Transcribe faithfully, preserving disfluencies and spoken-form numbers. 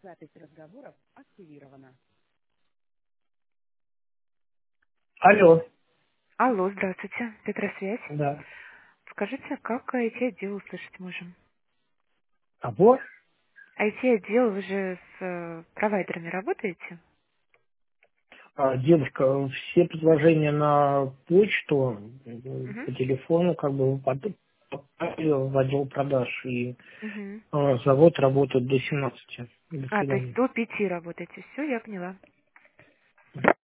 Алло, Алло, здравствуйте. Петросвязь. да. Скажите, как ай ти-отдел услышать можем? Кого? ай ти-отдел, вы же с э, провайдерами работаете? А, девушка, все предложения на почту, э, Угу. по телефону, как бы под- попали в отдел продаж, и Угу. э, завод работает до семнадцати. До А, то есть свидания. до пяти работаете. Все, я поняла.